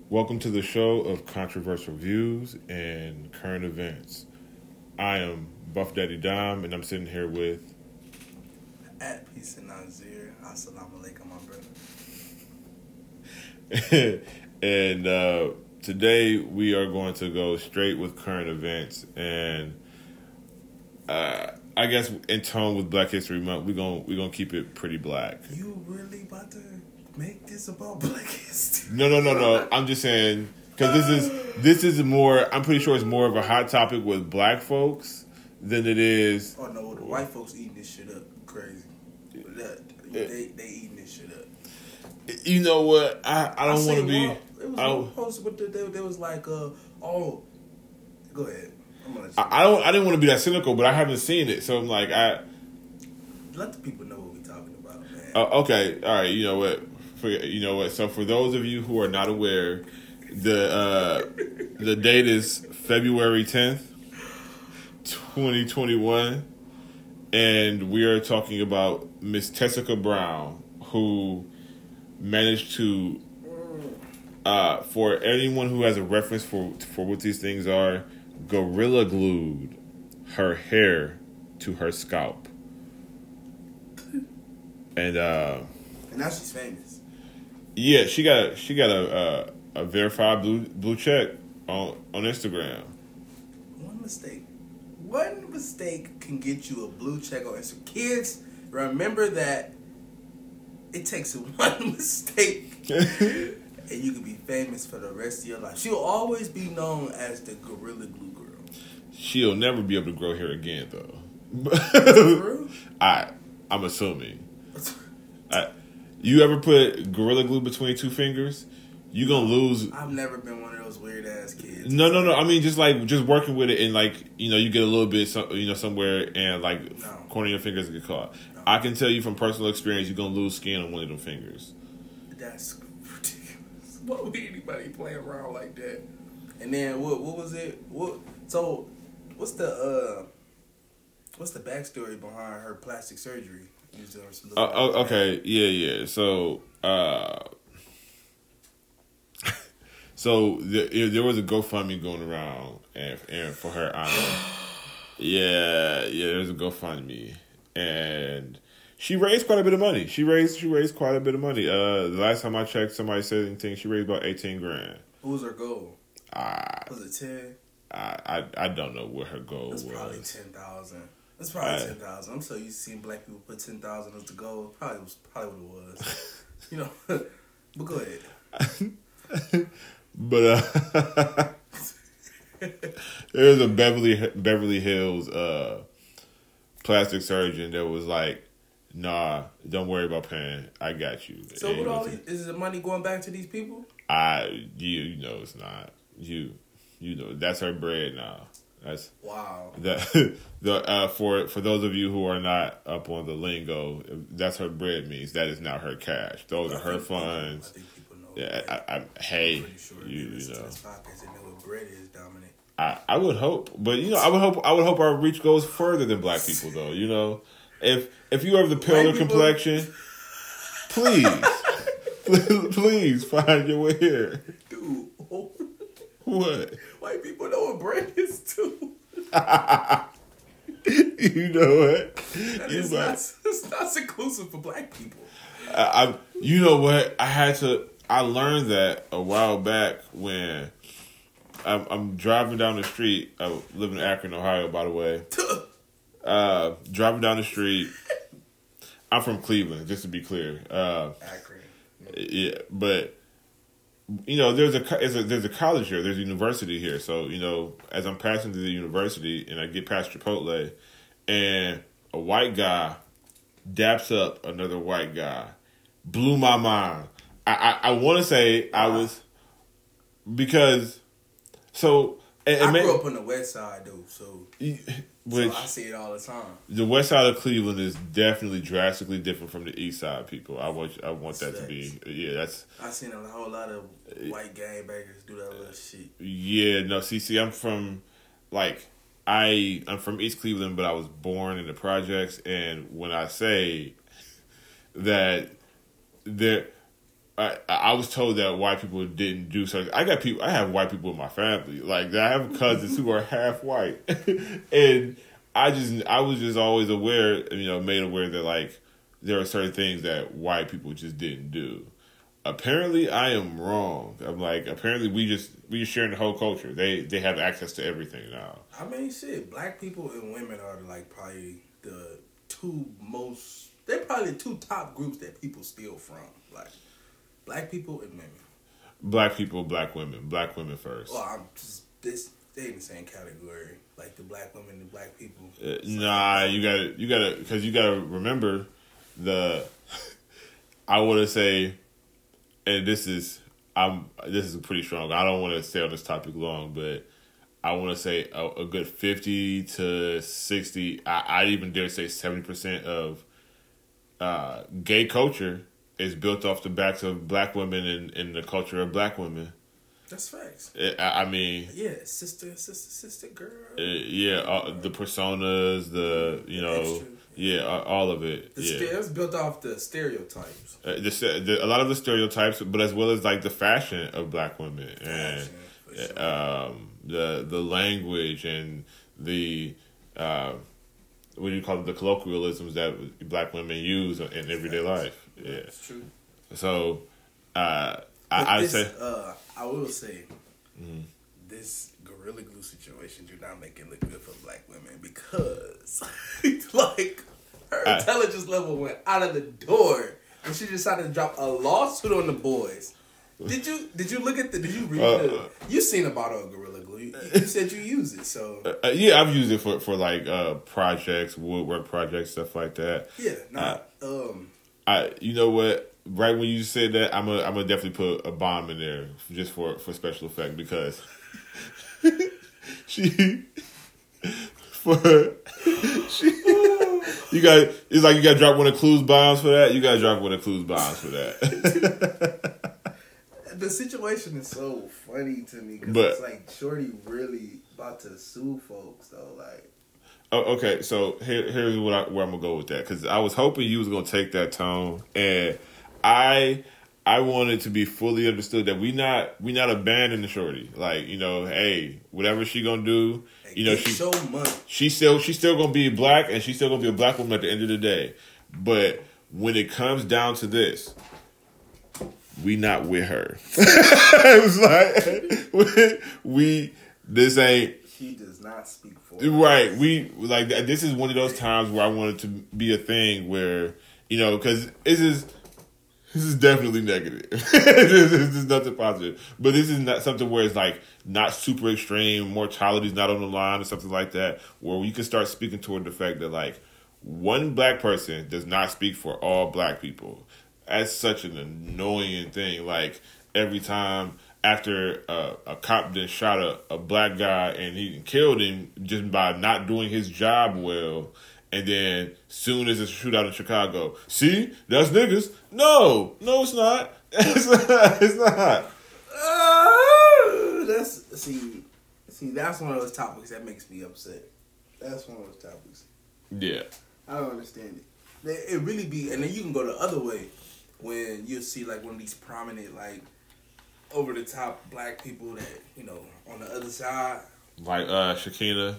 Welcome to the show of controversial views and current events. I am Buff Daddy Dom, and I'm sitting here with... At Peace and Nazir. Assalamu alaikum, my brother. and today we are going to go straight with current events. And I guess in tone with Black History Month, we're gonna keep it pretty black. You really about to make this about Black History? No. I'm just saying, because this is more, I'm pretty sure it's more of a hot topic with black folks than it is... Oh, no, the white folks eating this shit up. Crazy. They eating this shit up. You know what? I don't want to be... It was one post, but they was like, go ahead. I'm gonna let you I didn't want to be that cynical, but I haven't seen it, so I'm like, let the people know what we're talking about, man. Okay, all right. You know what? So for those of you who are not aware, the date is February 10th, 2021, and we are talking about Miss Tessica Brown, who managed to, for anyone who has a reference for what these things are, gorilla glued her hair to her scalp, and now she's famous. Yeah, she got a verified blue check on Instagram. One mistake can get you a blue check on Instagram. Kids, remember that it takes one mistake and you can be famous for the rest of your life. She'll always be known as the Gorilla Glue Girl. She'll never be able to grow hair again, though. True? I'm assuming. You ever put Gorilla Glue between two fingers? You gonna lose. I've never been one of those weird ass kids. No. I mean, just working with it, and you get a little bit, somewhere, and corner of your fingers get caught. No. I can tell you from personal experience, you're gonna lose skin on one of them fingers. That's ridiculous. Why would anybody play around like that? And then what was it? So what's the backstory behind her plastic surgery? Okay, yeah. So, there was a GoFundMe going around, and for her honor, yeah, there was a GoFundMe, and she raised quite a bit of money. She raised quite a bit of money. The last time I checked, somebody said anything. She raised about $18,000. What was her goal? Was it 10? I don't know what her goal was. Probably 10,000. It's probably 10,000. I'm so used to seeing black people put 10,000 as the goal. Probably what it was. But go ahead. But there's a Beverly Hills plastic surgeon that was like, "Nah, don't worry about paying. I got you." So what all is the money going back to these people? You know it's not. You know that's her bread now. That's wow. For those of you who are not up on the lingo, that's her bread means that is now her cash. Those are her funds. I think people know. Yeah, I'm hey, sure you know. This podcast and know what bread is, Dominic. I would hope, but I would hope our reach goes further than black people, though. If you have the paler complexion, please find your way here. Dude, what? White people know what bread is too. You know what? It's not exclusive for black people. You know what? I learned that a while back when I'm driving down the street. I live in Akron, Ohio, by the way. Driving down the street. I'm from Cleveland, just to be clear. Akron. Yeah, but there's a college here. There's a university here. So as I'm passing through the university and I get past Chipotle, and a white guy daps up another white guy, blew my mind. I want to say I was because so. I grew up on the west side, though, so I see it all the time. The west side of Cleveland is definitely drastically different from the east side people. I want that to be that's. I seen a whole lot of white gangbangers do that little shit. Yeah, no. See, I'm from I'm from East Cleveland, but I was born in the projects, and when I say that I was told that white people didn't do something. I have white people in my family. Like I have cousins who are half white, and I was just always aware, made aware that like there are certain things that white people just didn't do. Apparently, I am wrong. I'm like, apparently we just sharing the whole culture. They have access to everything now. I mean, shit, black people and women are like probably the they're probably the two top groups that people steal from. Like, black people and women. Black people, black women first. Well, I'm just they in the same category. Like the black women and black people. Nah, you gotta, because you gotta remember I want to say, and this is pretty strong. I don't want to stay on this topic long, but I want to say a good 50 to 60. I'd even dare say 70% of gay culture is built off the backs of black women and the culture of black women. That's facts. I mean, yeah, sister, girl. The personas, all of it. It's built off the stereotypes. A lot of the stereotypes, but as well as like the fashion of black women and the language and the what do you call it, the colloquialisms that black women use in everyday life. Yeah, it's true. So, I will say, this Gorilla Glue situation do not make it look good for black women because, like, her intelligence level went out of the door and she decided to drop a lawsuit on the boys. Did you look at did you read you seen a bottle of Gorilla Glue. You said you use it, so. Yeah, I've used it for like projects, woodwork projects, stuff like that. Yeah, you know what? Right when you said that, I'm gonna definitely put a bomb in there just for special effect because it's like you got to drop one of Clue's bombs for that. You got to drop one of Clue's bombs for that. The situation is so funny to me because it's like Shorty really about to sue folks though, like. Oh, okay, so here's where I'm gonna go with that because I was hoping you was gonna take that tone, and I want it to be fully understood that we not abandoning the Shorty. Like, hey, whatever she gonna do, she's still gonna be black, and she's still gonna be a black woman at the end of the day. But when it comes down to this, we not with her. It was like this ain't. She does not speak for us. Right. This is one of those times where I want it to be a thing where, because this is definitely negative. This is nothing positive. But this is not something where it's like not super extreme, mortality's not on the line or something like that, where you can start speaking toward the fact that like one black person does not speak for all black people. That's such an annoying thing. Like every time after a cop then shot a black guy and he killed him just by not doing his job well, and then soon as it's a shootout in Chicago, see, that's niggas. No, it's not. It's not. That's one of those topics that makes me upset. That's one of those topics. Yeah. I don't understand it. It really be, and then you can go the other way when you see like one of these prominent like over the top black people that on the other side, like Shekinah,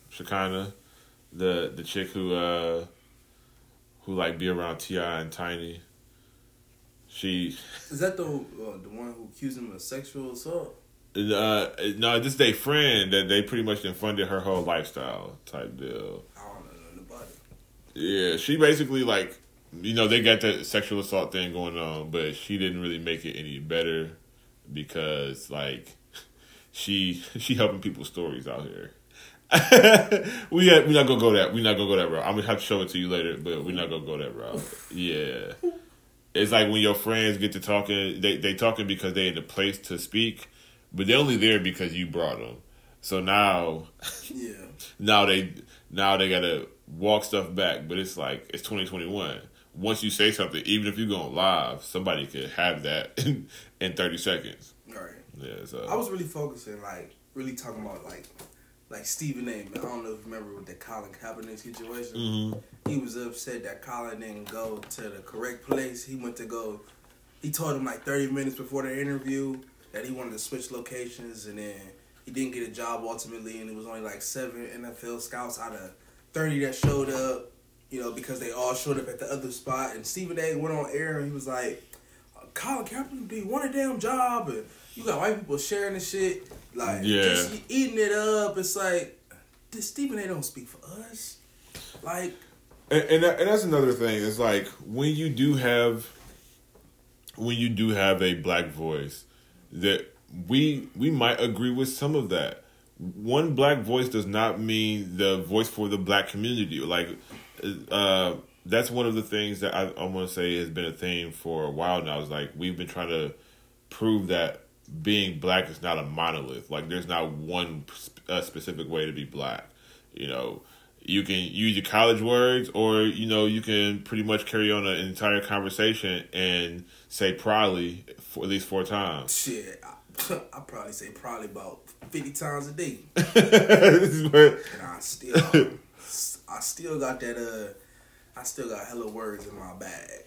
the chick who like be around T.I. and Tiny. She is that the one who accused him of sexual assault? No, this is their friend that they pretty much funded her whole lifestyle type deal. I don't know nothing about it. Yeah, she basically like they got that sexual assault thing going on, but she didn't really make it any better because like she helping people's stories out here. We're not gonna go that route. I'm gonna have to show it to you later, but we're not gonna go that route. Yeah, it's like when your friends get to talking, they talking because they in the place to speak, but they're only there because you brought them. So now, now they gotta walk stuff back. But it's like it's 2021. Once you say something, even if you're going live, somebody could have that in 30 seconds. Right. Yeah. So I was really focusing, really talking about like Stephen A. I don't know if you remember with the Colin Kaepernick situation. Mm-hmm. He was upset that Colin didn't go to the correct place. He went to go he told him like 30 minutes before the interview that he wanted to switch locations, and then he didn't get a job ultimately, and it was only like 7 NFL scouts out of 30 that showed up, because they all showed up at the other spot. And Stephen A. went on air and he was like, Colin Kaepernick, do you want a damn job? And you got white people sharing the shit, like, just eating it up. It's like, this Stephen A. don't speak for us. Like... And that's another thing. It's like, when you do have a black voice, that we might agree with some of that. One black voice does not mean the voice for the black community. Like, that's one of the things that I want to say has been a theme for a while now. Is like, we've been trying to prove that being black is not a monolith. Like, there's not one specific way to be black. You can use your college words, or you can pretty much carry on an entire conversation and say proudly at least 4 times. Shit, I probably say probably about 50 times a day. And I still got that. I still got hella words in my bag.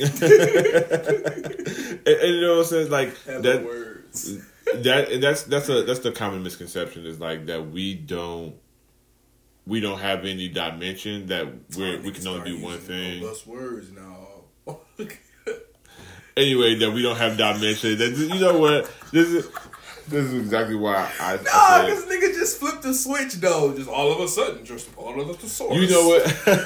and you know what I'm saying? Like hella words. That's the common misconception, is like that we don't have any dimension, that we can only do one thing. Robust words now. Anyway, that we don't have dimension. That, you know what? This is exactly why I said, this nigga just flipped the switch though. Just all of a sudden, just all of the source. You know what?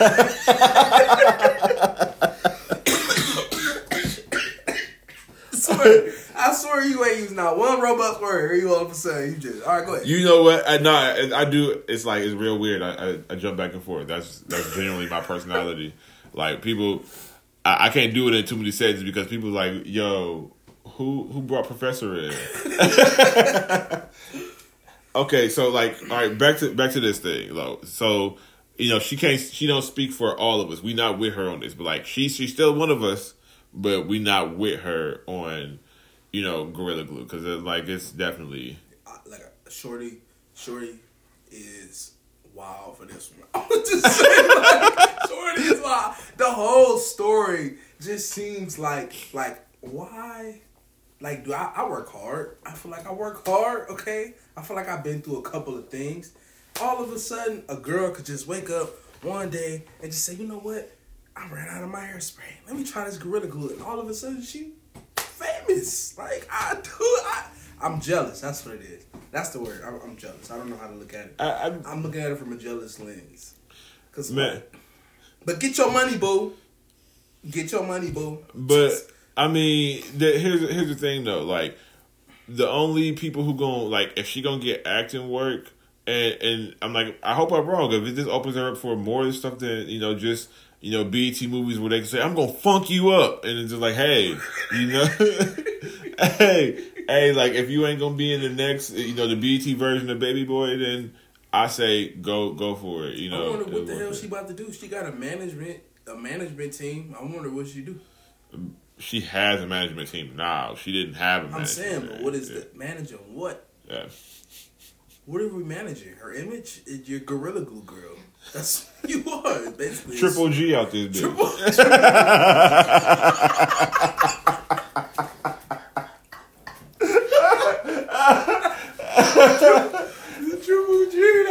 I swear you ain't using not one robust word. Or you all of a sudden, you just... All right, go ahead. You know what? I do. It's like, it's real weird. I jump back and forth. That's genuinely my personality. Like, people... I can't do it in too many sentences because people are like, yo, who brought Professor in? Okay, so like, all right, back to this thing. So, she don't speak for all of us. We not with her on this, but like, she's still one of us, but we not with her on, Gorilla Glue, because it's definitely like a Shorty is wild for this one. I would just say, Shorty is wild. The whole story just seems like why? Like, do I work hard? I feel like I work hard. Okay, I feel like I've been through a couple of things. All of a sudden, a girl could just wake up one day and just say, you know what? I ran out of my hairspray. Let me try this Gorilla Glue. And all of a sudden, she famous. Like, I'm jealous. That's what it is. That's the word. I'm jealous. I don't know how to look at it. I'm looking at it from a jealous lens. But get your money, boo. Get your money, boo. But, I mean, here's the thing, though. Like, the only people who if she gonna get acting work, and I'm like, I hope I'm wrong. If it just opens her up for more stuff than, just... BET movies where they can say, I'm going to funk you up. And it's just like, hey, hey, like, if you ain't going to be in the next, the BET version of Baby Boy, then I say go for it. I wonder what the hell she about to do. She got a management team. I wonder what she do. She has a management team now. She didn't have a management team. I'm saying, but what is the manager? What? Yeah. What are we managing? Her image? You're Gorilla Glue girl. That's what you are, basically. Triple G out this bitch. Triple G,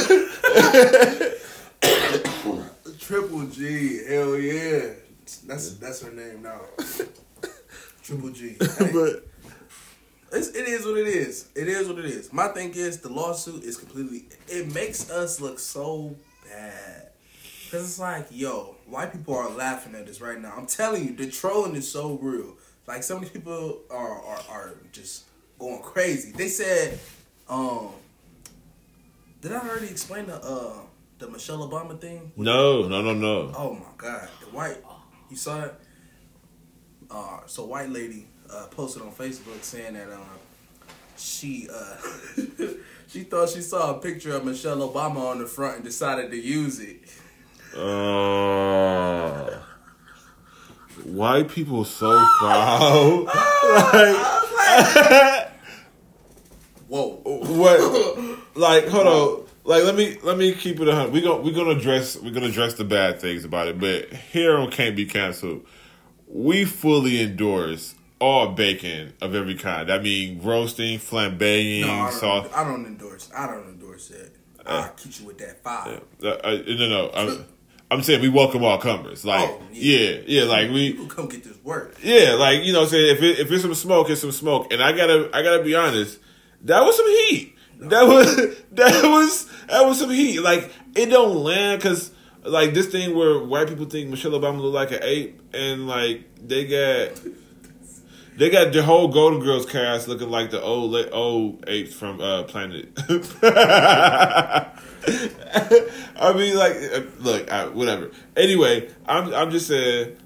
though. Triple G, hell yeah. That's her name now. Triple G. Hey. But it is what it is. It is what it is. My thing is, the lawsuit is it makes us look so bad. Because it's like, yo, white people are laughing at this right now. I'm telling you, the trolling is so real. Like, some of these people are just going crazy. They said, did I already explain the Michelle Obama thing? No. Oh, my God. You saw it? So white lady posted on Facebook saying that she she thought she saw a picture of Michelle Obama on the front and decided to use it. White people so foul. Whoa. What? Like, hold on. Like, let me keep it 100. We're gonna address the bad things about it, but here on Can't Be Canceled, we fully endorse all bacon of every kind. I mean, roasting, flambeing, sauce. I don't endorse that. I'll keep you with that 5. No. I'm saying we welcome all comers. Like, yeah, like people come get this work. Yeah, like, you know what I'm saying? If it's some smoke, it's some smoke. And I gotta be honest, that was some heat. No. That was some heat. Like, it don't land because, like, this thing where white people think Michelle Obama look like an ape, and like they got the whole Golden Girls cast looking like the old apes from Planet. I mean, like, look, whatever. Anyway, I'm just saying,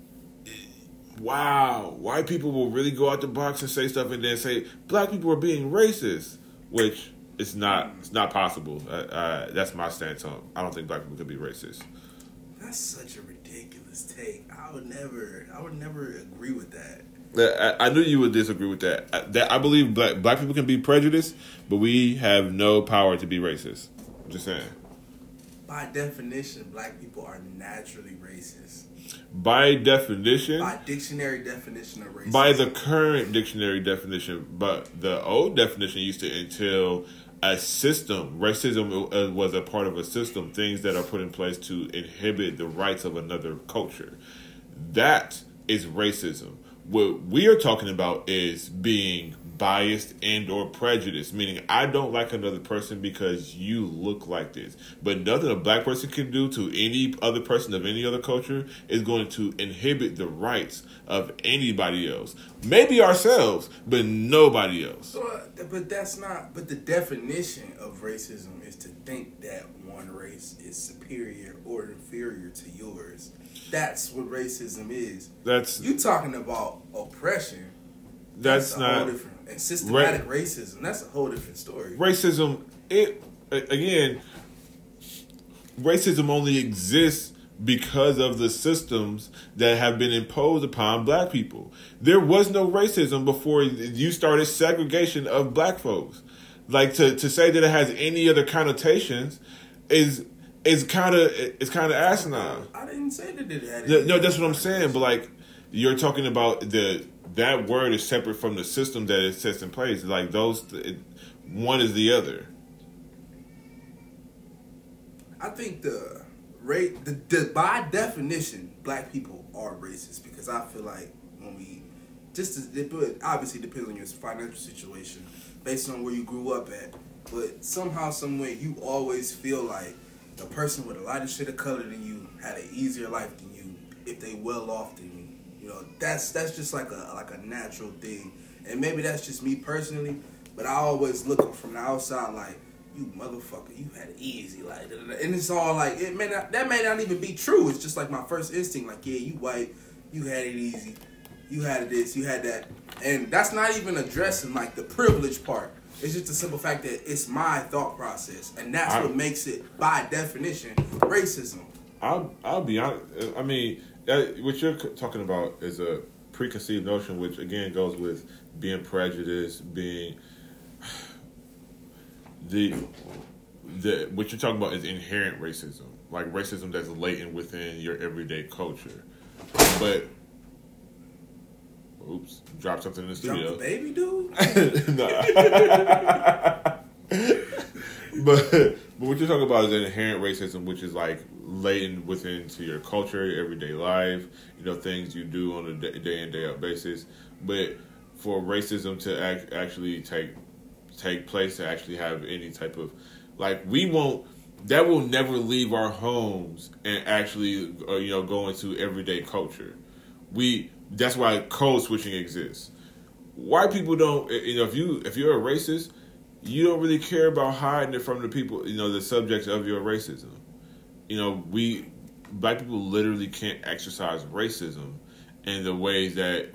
wow, white people will really go out the box and say stuff and then say black people are being racist, which it's not possible. That's my stance on. I don't think black people could be racist. That's such a ridiculous take. I would never agree with that. I knew you would disagree with that. I believe black people can be prejudiced, but we have no power to be racist. I'm just saying. By definition, black people are naturally racist. By definition? By dictionary definition of racism. By the current dictionary definition, but the old definition used to entail a system. Racism was a part of a system, things that are put in place to inhibit the rights of another culture. That is racism. What we are talking about is being biased and or prejudiced, meaning I don't like another person because you look like this. But nothing a black person can do to any other person of any other culture is going to inhibit the rights of anybody else. Maybe ourselves, but nobody else. But that's not. But the definition of racism is to think that one race is superior or inferior to yours. That's what racism is. You talking about oppression. That's not a whole different. And systematic racism, that's a whole different story. Racism, racism only exists because of the systems that have been imposed upon black people. There was no racism before you started segregation of black folks. Like to say that it has any other connotations is kind of asinine. I didn't say that it had. No, that's what I'm saying. But like you're talking about that word is separate from the system that it sets in place. Like one is the other. I think by definition, black people are racist because I feel like it obviously depends on your financial situation based on where you grew up at, but somehow, some way, you always feel like the person with a lighter shade of color than you had an easier life than you if they well off than you. You know, that's just like a natural thing, and maybe that's just me personally. But I always look from the outside like, you motherfucker, you had it easy, like, and it's all like that may not even be true. It's just like my first instinct, like, yeah, you white, you had it easy, you had this, you had that, and that's not even addressing like the privilege part. It's just the simple fact that it's my thought process, and that's what makes it, by definition, racism. I'll be honest. I mean, what you're talking about is a preconceived notion, which again goes with being prejudiced, being what you're talking about is inherent racism, like racism that's latent within your everyday culture. But oops, dropped something in the studio. Drop the baby, dude. But what you're talking about is inherent racism, which is like latent within to your culture, your everyday life, you know, things you do on a day in, day out basis. But for racism to actually take place, to actually have any type of, like, that will never leave our homes and actually, go into everyday culture. That's why code switching exists. White people don't, if you're a racist, you don't really care about hiding it from the people, the subjects of your racism. Black people literally can't exercise racism in the ways that,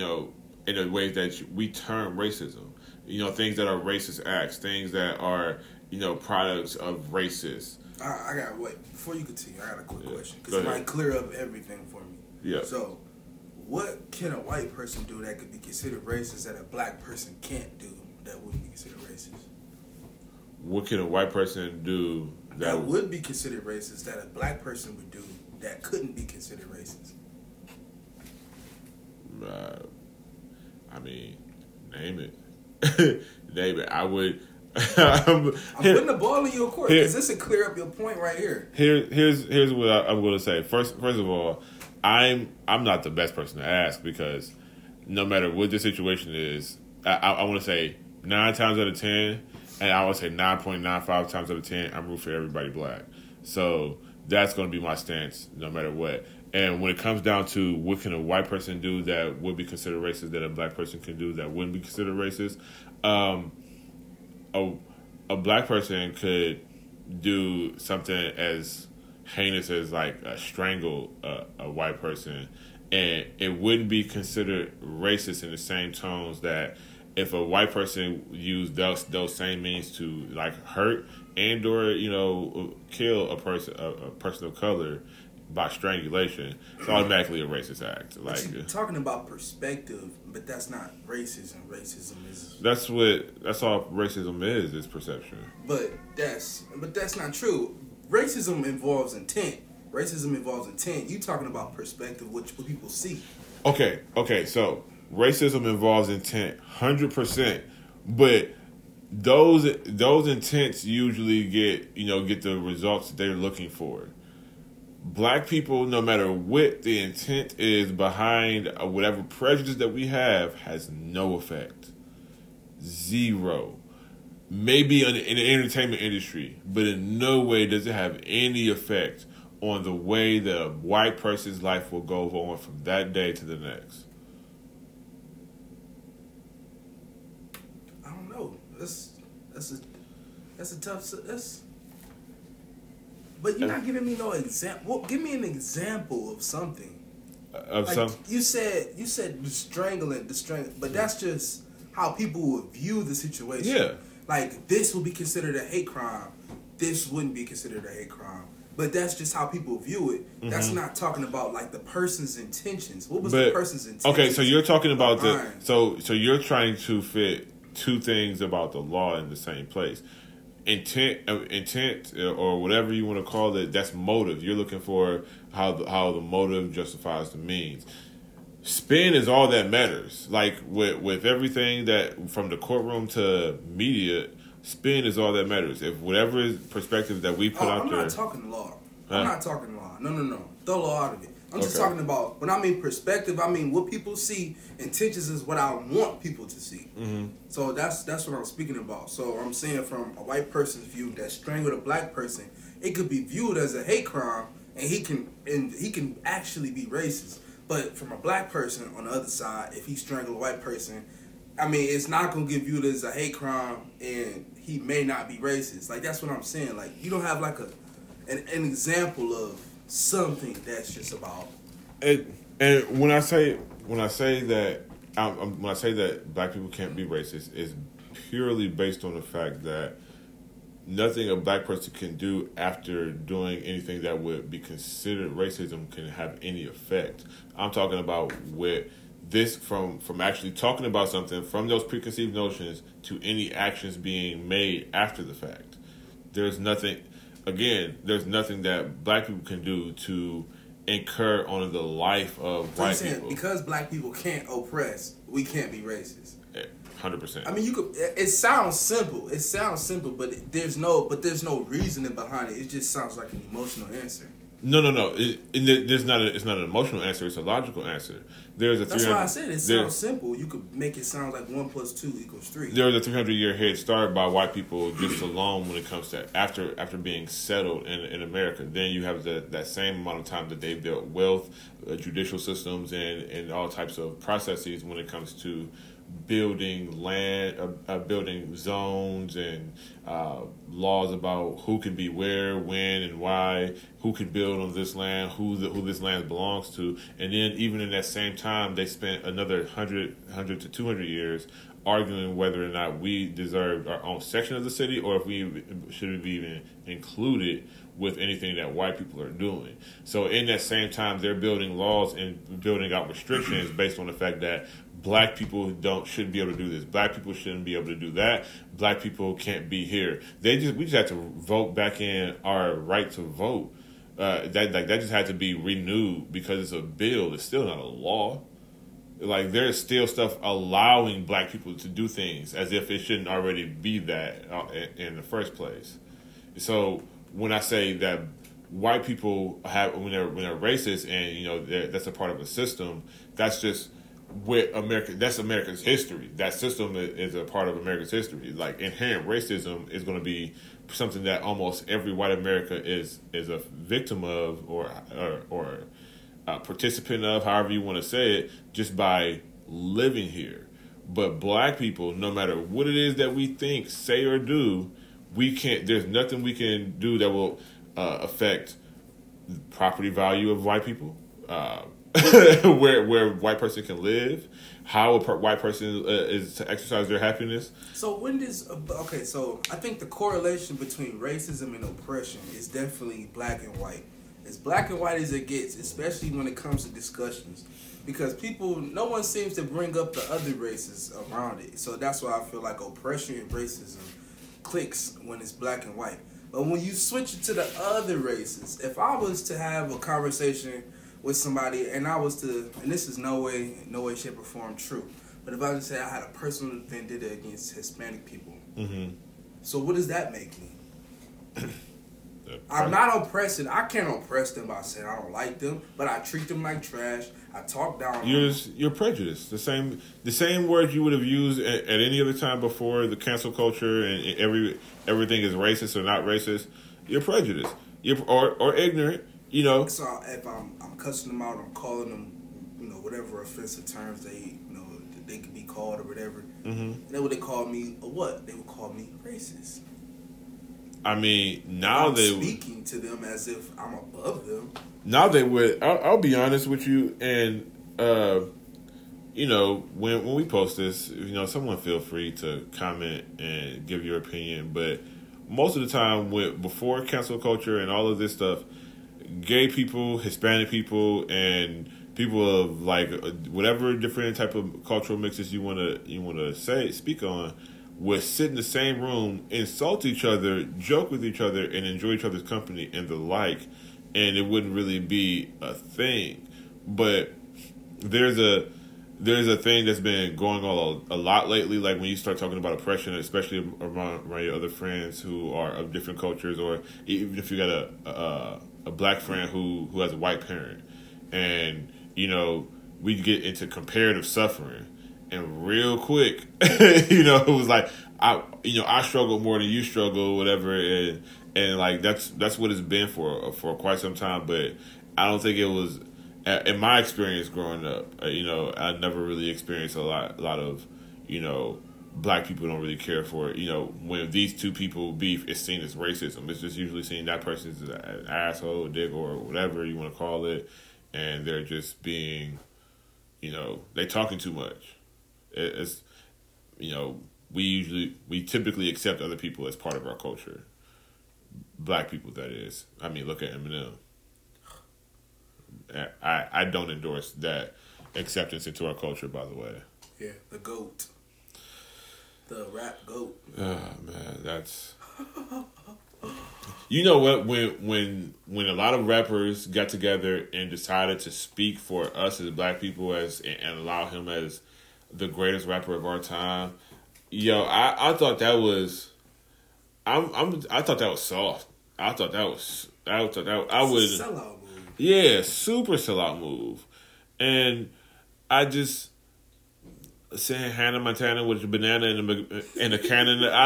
we term racism. Things that are racist acts, things that are, products of racists. I got before you continue, I got a quick question because it might clear up everything for me. Yeah. So, what can a white person do that could be considered racist that a black person can't do that wouldn't be considered racist? What can a white person do that would be considered racist that a black person would do that couldn't be considered racist? I mean, name it. Name it. I would. I'm putting the ball in your court because this will clear up your point right here. Here's what I'm going to say. First of all, I'm not the best person to ask because no matter what the situation is, I want to say 9 times out of 10, and I would say 9.95 times out of 10, I'm rooting for everybody black. So that's going to be my stance no matter what. And when it comes down to what can a white person do that would be considered racist that a black person can do that wouldn't be considered racist, a black person could do something as heinous as like strangle a white person, and it wouldn't be considered racist in the same tones that if a white person used those same means to like hurt and or kill a person of color by strangulation, it's automatically a racist act. Like you're talking about perspective, but that's not racism. Racism is that's all racism is perception. But that's not true. Racism involves intent. Racism involves intent. You talking about perspective, what people see. Okay. So racism involves intent, 100%. But those intents usually get the results that they're looking for. Black people, no matter what the intent is behind whatever prejudice that we have, has no effect. Zero. Maybe in the entertainment industry, but in no way does it have any effect on the way that a white person's life will go on from that day to the next. I don't know. That's a tough. But you're not giving me no example. Well, give me an example of something. You said the strangling, but that's just how people would view the situation. Yeah. Like, this would be considered a hate crime. This wouldn't be considered a hate crime. But that's just how people view it. Mm-hmm. That's not talking about, like, the person's intentions. What was the person's intentions? Okay, so you're talking about so you're trying to fit two things about the law in the same place. Intent or whatever you want to call it, that's motive. You're looking for how the motive justifies the means. Spin is all that matters. Like with everything that from the courtroom to media, spin is all that matters. If whatever perspective that we put out there. I'm not talking law. I'm not talking law. No. Throw law out of it. I'm just talking about, when I mean perspective, I mean what people see. Intentions is what I want people to see. Mm-hmm. So that's what I'm speaking about. So I'm saying from a white person's view that strangled a black person, it could be viewed as a hate crime, and he can actually be racist. But from a black person on the other side, if he strangled a white person, I mean, it's not going to get viewed as a hate crime, and he may not be racist. Like, that's what I'm saying. Like, you don't have like an example of something that's just about. And when I say that black people can't be racist, is purely based on the fact that nothing a black person can do after doing anything that would be considered racism can have any effect. I'm talking about with this from actually talking about something from those preconceived notions to any actions being made after the fact. There's nothing that black people can do to incur on the life of white people. Because black people can't oppress, we can't be racist. 100%. I mean, you could. It sounds simple. But there's no reasoning behind it. It just sounds like an emotional answer. No. It's not an emotional answer. It's a logical answer. That's why I said it sounds simple. You could make it sound like 1 + 2 = 3. There was a 300-year head start by white people just alone when it comes to after being settled in America. Then you have that same amount of time that they built wealth, judicial systems, and all types of processes when it comes to building land, building zones and laws about who can be where, when, and why, who can build on this land, who this land belongs to. And then even in that same time, they spent another 100 to 200 years arguing whether or not we deserved our own section of the city or if we should be even included with anything that white people are doing. So in that same time, they're building laws and building out restrictions based on the fact that black people shouldn't be able to do this. Black people shouldn't be able to do that. Black people can't be here. We just have to vote back in our right to vote. That just had to be renewed because it's a bill. It's still not a law. like there's still stuff allowing black people to do things as if it shouldn't already be that in the first place. So when I say that white people have when they're racist and that's a part of a system, that's just with America. That's America's history. That system is a part of America's history. Like inherent racism is going to be something that almost every white America is a victim of or a participant of, however you want to say it, just by living here. But black people, no matter what it is that we think, say, or do, we can't. There's nothing we can do that will affect the property value of white people, where a white person can live, how a white person is to exercise their happiness. So when does so I think the correlation between racism and oppression is definitely black and white. As black and white as it gets, especially when it comes to discussions, because no one seems to bring up the other races around it. So that's why I feel like oppression and racism clicks when it's black and white. But when you switch it to the other races, if I was to have a conversation with somebody and this is no way, shape, or form true, but if I was to say I had a personal vendetta against Hispanic people, so what does that make me? I'm not oppressing. I can't oppress them by saying I don't like them, but I treat them like trash. I talk down on them. You're prejudiced. The same words you would have used at any other time before the cancel culture and everything is racist or not racist. You're prejudiced. Or ignorant. So if I'm cussing them out, I'm calling them, whatever offensive terms they could be called or whatever. And then would they call me a what? They would call me racist. I mean, now I'm speaking to them as if I'm above them. Now they would. I'll be honest with you, and when we post this, someone feel free to comment and give your opinion. But most of the time, before cancel culture and all of this stuff, gay people, Hispanic people, and people of like whatever different type of cultural mixes you want to speak on, would sit in the same room, insult each other, joke with each other, and enjoy each other's company and the like, and it wouldn't really be a thing. But there's a thing that's been going on a lot lately, like when you start talking about oppression, especially around your other friends who are of different cultures, or even if you got a black friend who has a white parent, and we get into comparative suffering. And real quick, it was like I struggle more than you struggle, whatever, and like that's what it's been for quite some time. But I don't think it was, in my experience growing up. I never really experienced a lot of black people don't really care for it. When these two people beef, it's seen as racism. It's just usually seen that person's an asshole, a dick, or whatever you want to call it, and they're just being, they talking too much. It's we typically accept other people as part of our culture. Black people, that is. I mean, look at Eminem. I don't endorse that acceptance into our culture, by the way. Yeah, the GOAT. The rap GOAT. Oh man, that's you know what, when a lot of rappers got together and decided to speak for us as black people and allow him as the greatest rapper of our time, I thought that was I thought that was soft. I would sellout move. Yeah, super sellout move. And I just saying Hannah Montana with a banana and a cannon. I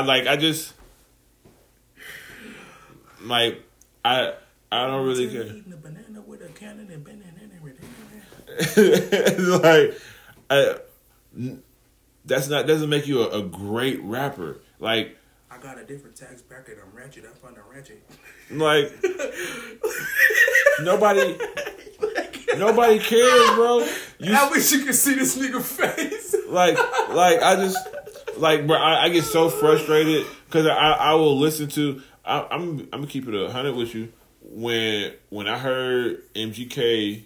don't really care. Eating a banana with a cannon and banana and everything. Doesn't make you a great rapper. Like, I got a different tax bracket. I'm ratchet. I found a ratchet. Like, nobody cares, bro. I wish you could see this nigga face. Bro, I get so frustrated because I will listen to. I'm gonna keep it 100 with you. When I heard MGK,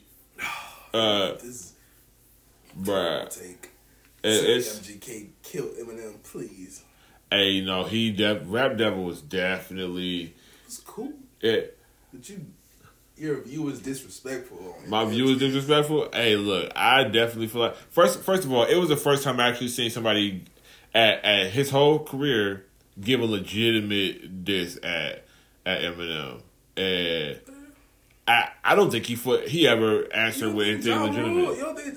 bruh, it's MGK killed Eminem, please. Hey, Rap Devil was definitely. It's cool. Yeah. But your view is disrespectful. My view is disrespectful. Hey, look, I definitely feel like first of all, it was the first time I actually seen somebody at his whole career give a legitimate diss at Eminem, and I don't think he ever answered with anything legitimate. You don't think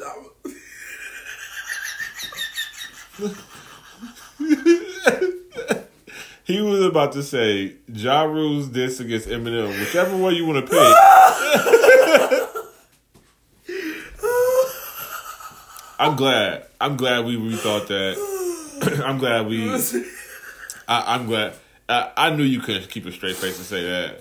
He was about to say Ja Rule's diss against Eminem, whichever one you want to pick. I'm glad we rethought that. I'm glad I'm glad. I knew you couldn't keep a straight face and say that.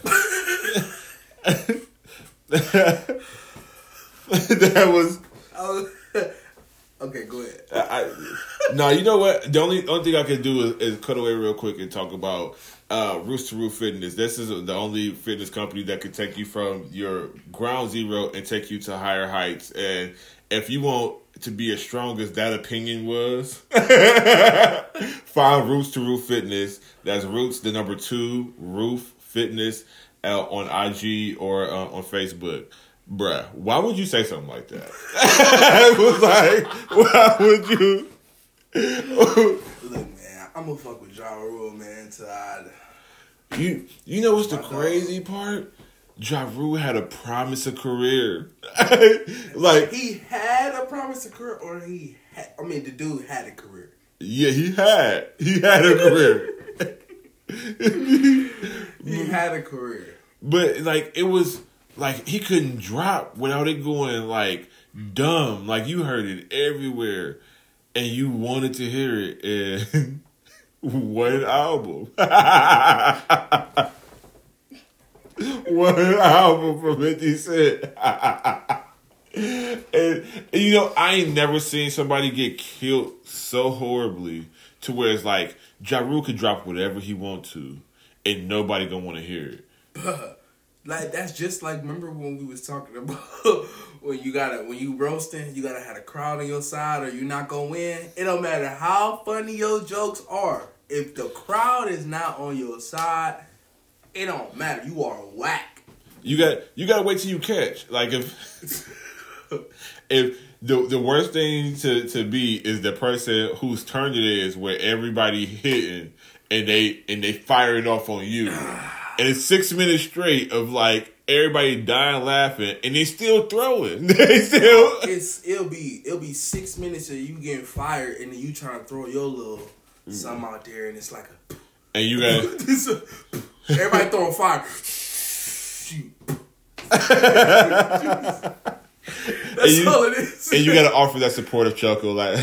That was. Okay, go ahead. No, you know what? The only thing I can do is cut away real quick and talk about Roots to Roof Fitness. This is the only fitness company that can take you from your ground zero and take you to higher heights. And if you want to be as strong as that opinion was, find Roots to Roof Fitness. That's Roots, the number 2, Roof Fitness on IG or on Facebook. Bruh, why would you say something like that? It was like, why would you? Look, man, I'm gonna fuck with Ja Rule, man, till You know what's the crazy part? Ja Rule had a promise of career. Like, he had a promise of career, or the dude had a career. Yeah, he had a career. He had a career. But like, it was like he couldn't drop without it going like dumb. Like, you heard it everywhere and you wanted to hear it in one album. One album from 50 Cent. And you know, I ain't never seen somebody get killed so horribly to where it's like Ja Rule could drop whatever he want to and nobody gonna want to hear it. Like, that's just like, remember when we was talking about when you roasting, you gotta have a crowd on your side or you not gonna win. It don't matter how funny your jokes are. If the crowd is not on your side, it don't matter. You are whack. You gotta wait till you catch. Like, if the worst thing to be is the person whose turn it is where everybody hitting and they fire it off on you. And it's 6 minutes straight of like everybody dying laughing, and they still throwing. It'll be 6 minutes of you getting fired, and then you trying to throw your little something out there, and it's like a. And you got everybody throwing fire. Shoot. That's all it is. And you got to offer that supportive chuckle, like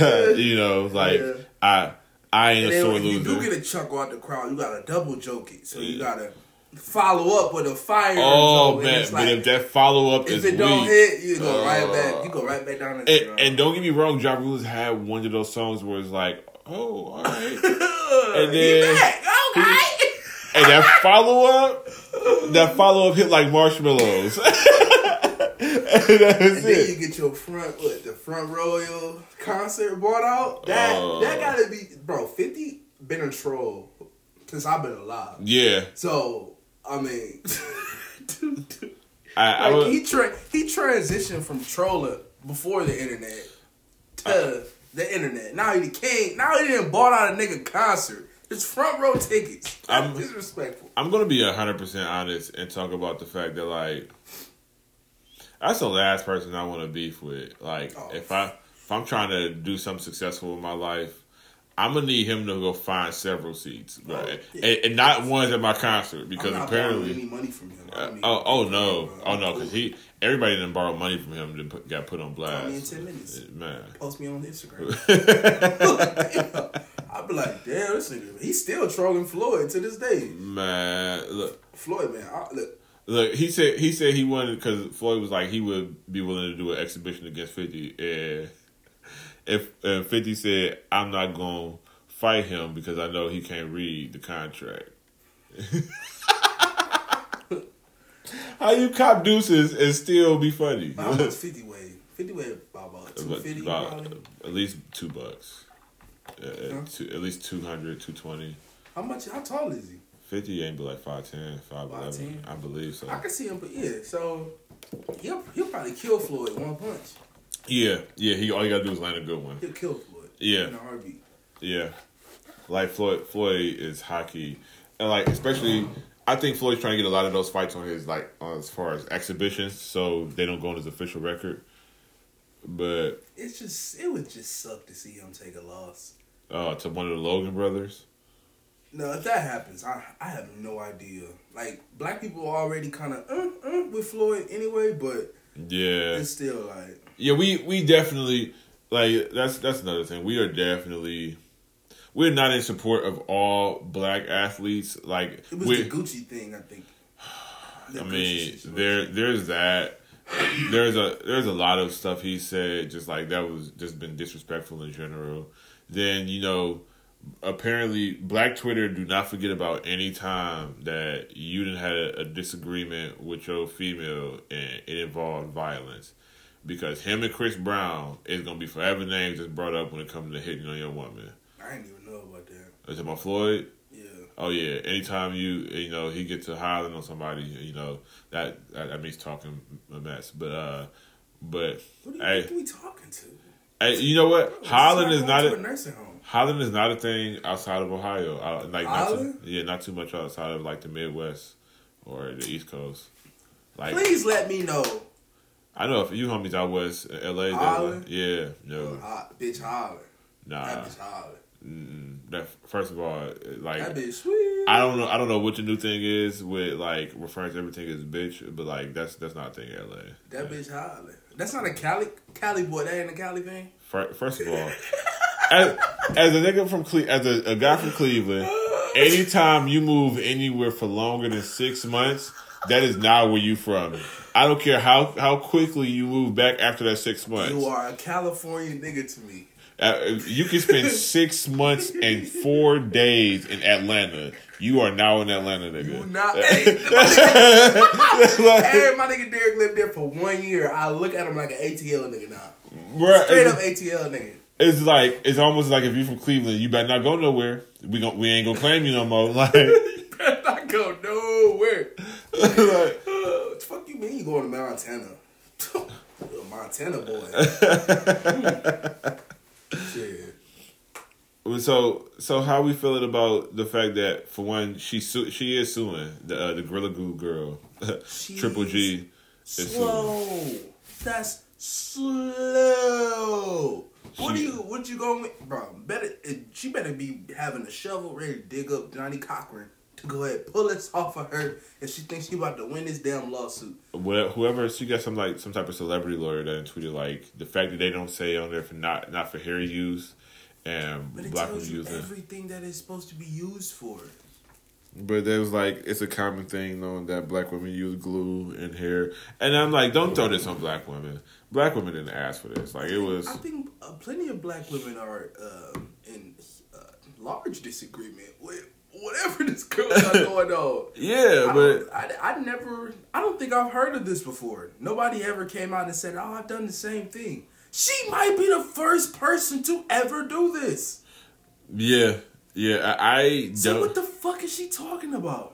I ain't a sore loser. If you do get a chuckle out the crowd, you got to double joke it. So you got to follow up with a fire. Oh man! But if that follow up is weak, if it don't hit, you go right back. You go right back down. And don't get me wrong, Ja Rule had one of those songs where it's like, oh, all right, and then and that follow up hit like marshmallows. And then you get your the front row concert bought out. That gotta be, bro. 50 been a troll since I've been alive. Yeah. So I mean, he transitioned from trolling before the internet to the internet. Now he the king. Now he didn't bought out a nigga concert. It's front row tickets. That's disrespectful. I'm gonna be 100% honest and talk about the fact that like that's the last person I want to beef with. Like if I'm trying to do something successful in my life, I'm gonna need him to go find several seats, right? And not ones at my concert because apparently any money from him. No, because everybody didn't borrow money from him and got put on blast. Call me in 10 minutes, man. Post me on Instagram. I'll be like, damn, this nigga, he's still trolling Floyd to this day. Man, look, Floyd, man, Look, he said he wanted, because Floyd was like he would be willing to do an exhibition against 50, and if 50 said, I'm not gonna fight him because I know he can't read the contract. How you cop deuces and still be funny? How much 50 weigh? 50 weigh about 250 probably? At least $2. At least 200, 220. How tall is he? 50 ain't but like 5'10", 5'11", 5'10"? I believe so. I can see him, but yeah, so he'll probably kill Floyd one punch. Yeah. All you gotta do is land a good one. He'll kill Floyd. Yeah. In a heartbeat. Yeah. Like Floyd is hockey, and like especially, I think Floyd's trying to get a lot of those fights on his as far as exhibitions, so they don't go on his official record. But it would just suck to see him take a loss. To one of the Logan brothers. No, if that happens, I have no idea. Like, black people are already kind of with Floyd anyway, but yeah, it's still like we definitely like that's another thing. We're not in support of all black athletes. Like it was the Gucci thing, I think. I mean, there's that. There's a lot of stuff he said just like that was just been disrespectful in general. Then apparently Black Twitter do not forget about any time that you done had a disagreement with your female and it involved violence, because him and Chris Brown is gonna be forever names just brought up when it comes to hitting on your woman. I didn't even know about that. Is it about Floyd? Yeah. Oh yeah. Anytime he gets to hollering on somebody, that means talking a mess. But What do you think we talking to? Hey, you know what? Holland is not a nursing home. Holland is not a thing outside of Ohio. Holland? Not too much outside of like the Midwest or the East Coast. Like, please let me know. I know if you homies out west, LA, Holland? yeah, no, bitch Holland. Nah, that bitch Holland. That first of all, like that bitch sweet. I don't know what the new thing is with like referring to everything as bitch, but like that's not a thing in LA. That bitch Holland. That's not a Cali boy. That ain't a Cali thing. First of all, as a nigga from as a guy from Cleveland, anytime you move anywhere for longer than 6 months, that is not where you from. I don't care how quickly you move back after that 6 months. You are a California nigga to me. You can spend 6 months and 4 days in Atlanta. You are now in Atlanta, nigga. You not. Hey, my nigga Derek lived there for 1 year. I look at him like an ATL nigga now. Bruh, straight up ATL nigga. It's almost like if you from Cleveland, you better not go nowhere. We ain't gonna claim you no more. Like, you better not go nowhere. Like, fuck you mean you going to Montana? Montana boy. Shit. So how we feeling about the fact that for one she is suing the Gorilla Glue girl, Triple G. Is slow. Suing. That's slow. What you going with, bro? She better be having a shovel ready to dig up Johnny Cochran to go ahead and pull this off of her, and she thinks she about to win this damn lawsuit. Whoever, she got some type of celebrity lawyer that tweeted like the fact that they don't say on there for not for hair use and but it black tells people you using everything that it's supposed to be used for. But there was like, it's a common thing knowing that black women use glue in hair. And I'm like, don't throw this on black women. Black women didn't ask for this. Like, it was... I think plenty of black women are in large disagreement with whatever this girl got going on. Yeah, I don't think I've heard of this before. Nobody ever came out and said, oh, I've done the same thing. She might be the first person to ever do this. Yeah. Yeah, I don't... So what the fuck is she talking about?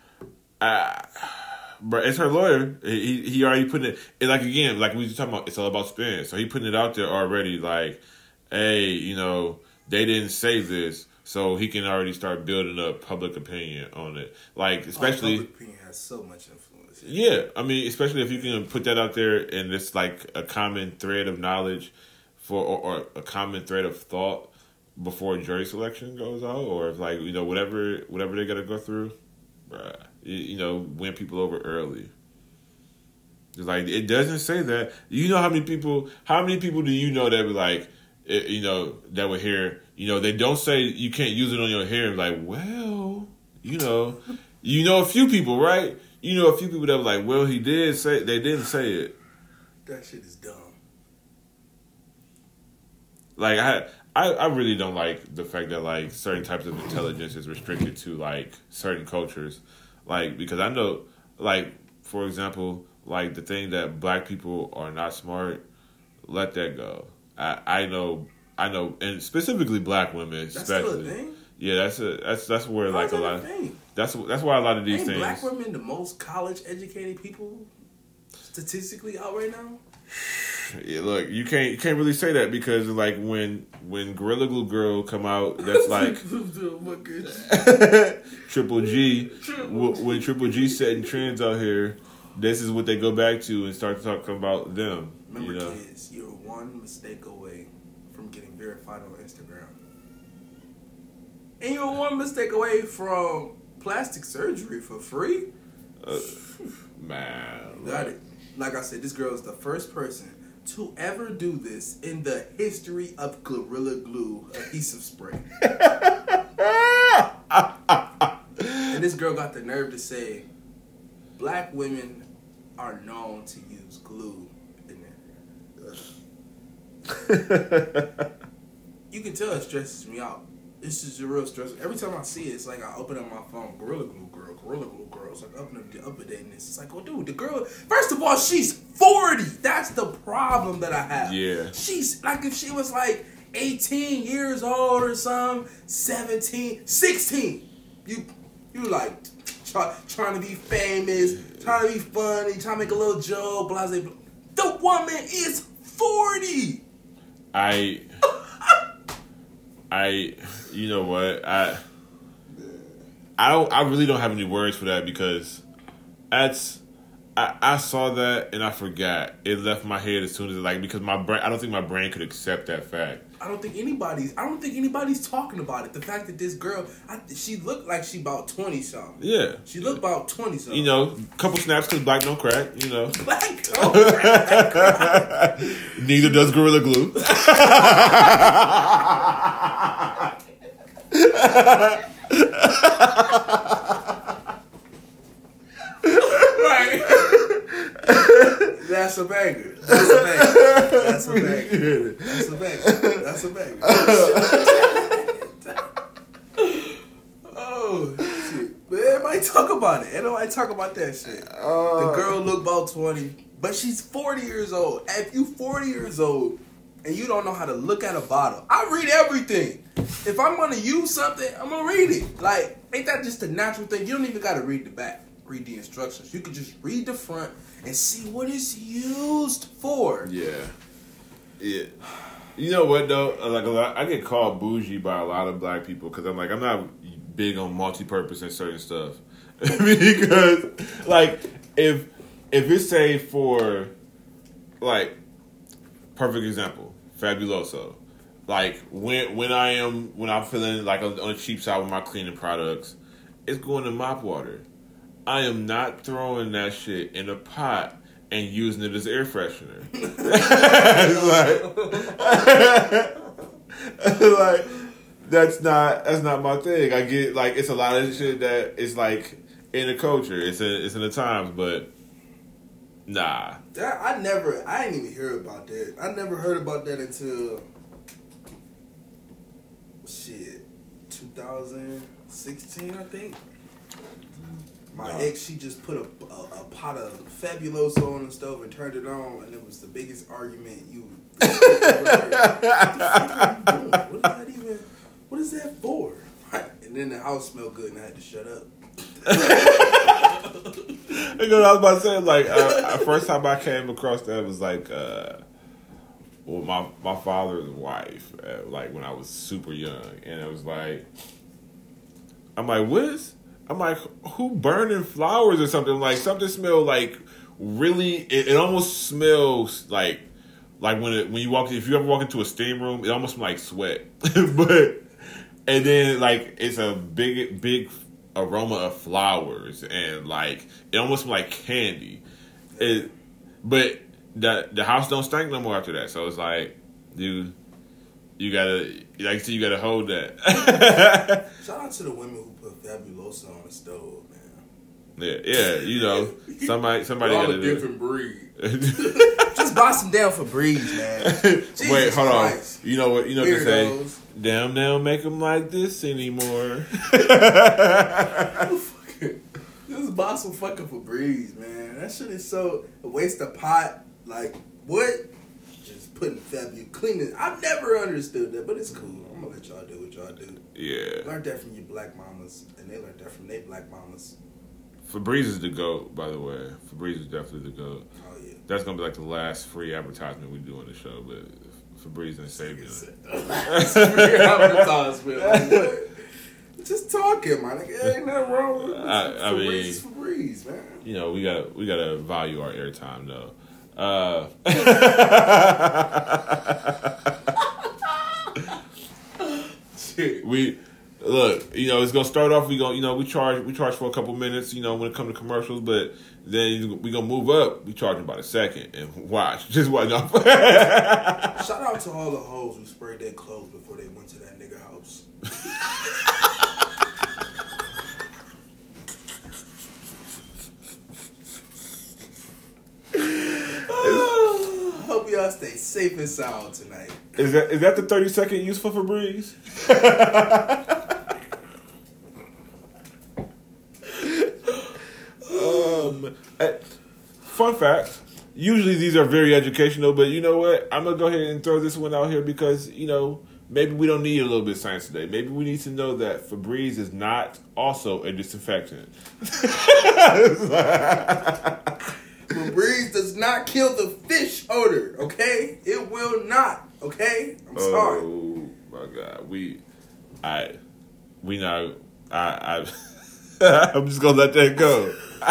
But it's her lawyer. He already put it... Like, again, like we were talking about, it's all about spin. So he putting it out there already like, hey, they didn't say this. So he can already start building up public opinion on it. Like, especially... public opinion has so much influence. Yeah, I mean, especially if you can put that out there and it's like a common thread of knowledge or a common thread of thought before jury selection goes out, or if like whatever they gotta go through, win people over early. It's like it doesn't say that. You know how many people do you know that be like, that would hear, they don't say you can't use it on your hair. Like, well, a few people, right? A few people that were like, well, they didn't say it. That shit is dumb. Like, I really don't like the fact that, like, certain types of intelligence is restricted to, like, certain cultures. Like, because I know, like, for example, like, the thing that black people are not smart, let that go. I know, and specifically black women, especially. That's still a thing? Yeah, that's where like a lot. That's why a lot of these things. Black women the most college educated people statistically out right now. Yeah, look, you can't really say that because like when Gorilla Glue Girl come out, that's like Triple G. When Triple G setting trends out here, this is what they go back to and start talking about them. Remember, kids, you're one mistake away from getting verified on Instagram, and you're one mistake away from plastic surgery for free. Man, got it. Like I said, this girl is the first person to ever do this in the history of Gorilla Glue adhesive spray. And this girl got the nerve to say, black women are known to use glue in their You can tell it stresses me out. This is a real stress. Every time I see it, it's like I open up my phone, Gorilla Glue Girl. It's like updating this. It's like, well, dude, the girl, first of all, she's 40. That's the problem that I have. Yeah. She's like, if she was like 18 years old or something, 17, 16, you like trying to be famous, trying to be funny, trying to make a little joke, blah, blah, blah. The woman is 40. You know what? I really don't have any words for that because I saw that and I forgot. It left my head as soon as because my brain. I don't think my brain could accept that fact. I don't think anybody's talking about it. The fact that this girl, she looked like she about 20 something. Yeah, she looked about 20 something. You know, couple snaps because black don't crack. You know, black don't crack. Neither does Gorilla Glue. Right. That's a banger. That's a banger. That's a banger. That's a banger. That's a banger. Oh shit! But everybody talk about it. Everybody talk about that shit. The girl look about 20, but she's 40 years old. If you 40 years old and you don't know how to look at a bottle, I read everything. If I'm gonna use something, I'm gonna read it. Like, ain't that just a natural thing? You don't even gotta read the back. Read the instructions. You can just read the front and see what it's used for. Yeah. You know what though? I get called bougie by a lot of black people because I'm not big on multi-purpose and certain stuff. Because if it's say for perfect example, Fabuloso. When I'm feeling on the cheap side with my cleaning products, it's going to mop water. I am not throwing that shit in a pot and using it as air freshener. That's not my thing. I get it's a lot of shit that is in the culture. It's in the times, but nah. I didn't even hear about that. I never heard about that until 2016, I think. My ex, she just put a pot of Fabuloso on the stove and turned it on, and it was the biggest argument you ever heard. What is that for? And then the house smelled good, and I had to shut up. You know what I was about to say? First time I came across that was my father's wife, when I was super young, and it was I'm like, who burning flowers or something? Something smelled really. It almost smells like when you walk. If you ever walk into a steam room, it almost smells like sweat. And then it's a big aroma of flowers, and it almost smells like candy. But the house don't stink no more after that. So it's dude, you gotta hold that. Shout out to the women who put Fabuloso on the stove, man. Yeah, somebody all gotta a do different breed. Just buy some damn Febreze, man. Wait, hold Christ. on. You know what they say? Damn, they don't make them like this anymore. Just buy some fucking Febreze, man. That shit is so a waste of pot. What? Just putting cleaning. I've never understood that, but it's cool. I'm gonna let let y'all do what y'all do. Yeah. Learn that from your black mamas, and they learned that from their black mamas. Febreze is the GOAT, by the way. Febreze is definitely the GOAT. Oh, yeah. That's going to be like the last free advertisement we do on the show, but Febreze and Savior. Free advertisement. Just talking, man. Ain't nothing wrong with Febreze, man. You know, we gotta value our airtime, though. We look, you know, it's gonna start off. We charge for a couple minutes, you know, when it comes to commercials, but then we gonna move up. We charge about a second and watch. Just watch. Shout out to all the hoes who sprayed their clothes before they went to that nigga house. Hope y'all stay safe and sound tonight. Is that the 30-second use for Febreze? Fun fact. Usually these are very educational, but you know what? I'm going to go ahead and throw this one out here because, you know, maybe we don't need a little bit of science today. Maybe we need to know that Febreze is not also a disinfectant. Febreze does not kill the fish odor, okay? It will not, okay? I'm sorry. Oh, my God. I'm just going to let that go.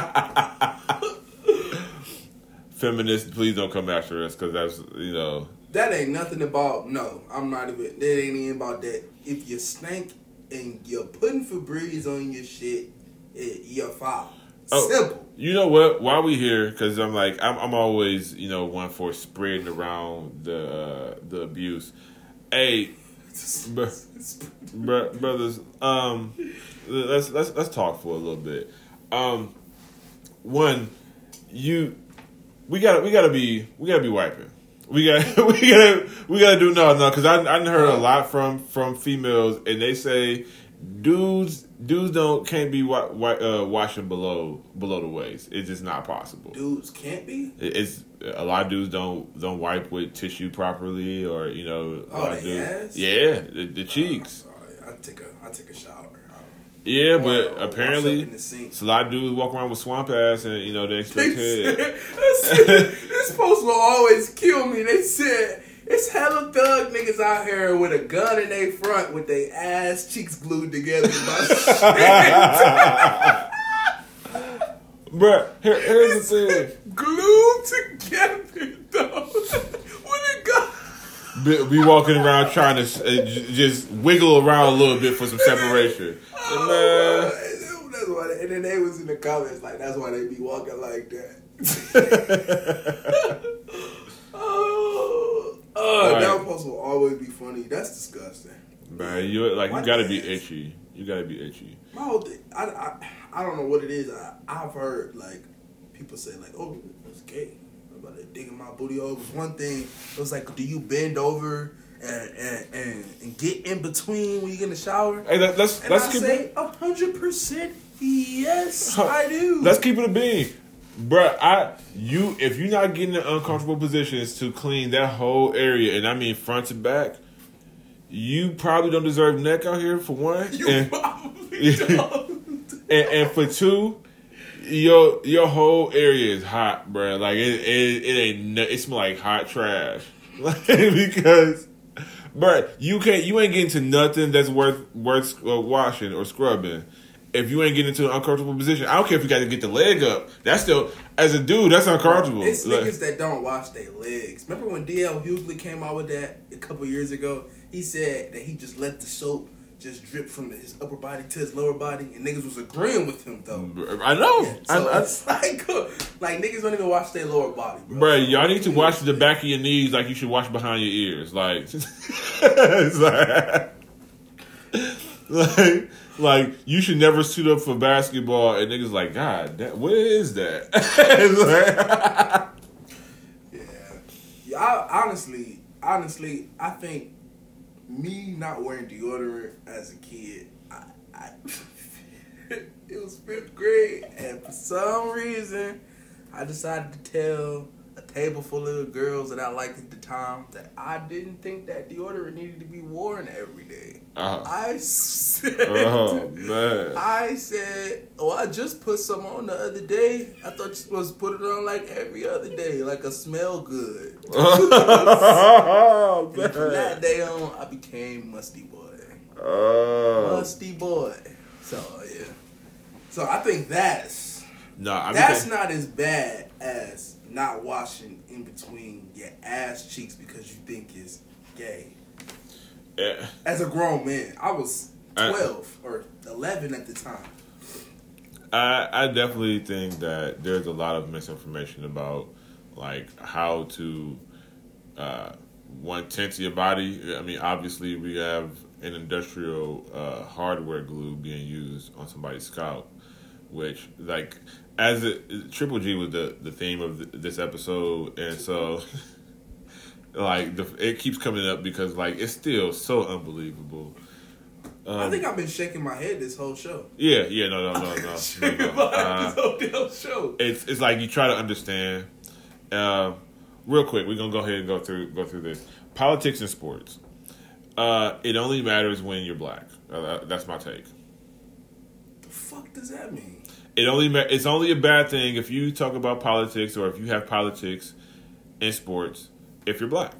Feminists, please don't come after us because that's, you know. That ain't nothing about, no, I'm not even, that ain't even about that. If you stink and you're putting Febreze on your shit, you're foul. Simple. You know what? While we here, because I'm always, you know, one for spreading around the abuse. Hey, brothers, let's talk for a little bit. One, we gotta be wiping. We gotta do no, because I heard a lot from females, and they say dudes can't be washing below the waist. It's just not possible. Dudes can't be. It's a lot of dudes don't wipe with tissue properly, or you know. Ass? Yeah, the cheeks. I take a shower. Yeah, but apparently, it's a lot of dudes walk around with swamp ass, and you know they expect head. This post will always kill me. They said it's hella thug niggas out here with a gun in their front with their ass cheeks glued together. Bruh, here's the thing. Glued together, though. With a gun. We walking around trying to just wiggle around a little bit for some separation. That's why and then they was in the comments like, that's why they be walking like that. That post will always be funny. That's disgusting. Man, you gotta be itchy. You gotta be itchy. My whole thing, I don't know what it is. I've heard like people say like, oh, it's gay. I'm about to dig in my booty hole. It was one thing. It was like, do you bend over and get in between when you get in the shower? Hey, let's keep say 100% yes, I do. Let's keep it a bean. Bruh, if you're not getting in uncomfortable positions to clean that whole area, and I mean front to back, you probably don't deserve neck out here, for one. Probably don't. And for two, your whole area is hot, bruh. Like it smells like hot trash. Because, bruh, you ain't getting to nothing that's worth washing or scrubbing. If you ain't getting into an uncomfortable position, I don't care if you got to get the leg up. That's still, as a dude, that's uncomfortable. It's niggas that don't wash their legs. Remember when D.L. Hughley came out with that a couple years ago? He said that he just let the soap just drip from his upper body to his lower body, and niggas was agreeing with him though. I know. Yeah, so it's like niggas don't even wash their lower body, bro. Bruh, y'all need to wash the back of your knees like you should wash behind your ears. Like, it's like you should never suit up for basketball, and niggas like, God, what is that? Yeah. Honestly, I think me not wearing deodorant as a kid, it was 5th grade, and for some reason, I decided to tell a table full of girls that I liked at the time that I didn't think that deodorant needed to be worn every day. I said, oh man, I said, oh, I just put some on the other day. I thought you're supposed to put it on like every other day, like a smell good. oh, and from that day on, I became musty boy. Musty boy. So yeah. So I think that's not as bad as not washing in between your ass cheeks because you think it's gay. Yeah. As a grown man, I was 12 or 11 at the time. I definitely think that there's a lot of misinformation about like how to one tint to your body. I mean, obviously we have an industrial hardware glue being used on somebody's scalp, which like Triple G was the theme of this episode, and so like it keeps coming up because like it's still so unbelievable. I think I've been shaking my head this whole show. Yeah, no. Shaking my head this whole damn show. It's like you try to understand. Real quick, we're gonna go ahead and go through this. Politics and sports. It only matters when you're black. That's my take. The fuck does that mean? It's only a bad thing if you talk about politics or if you have politics in sports if you're black.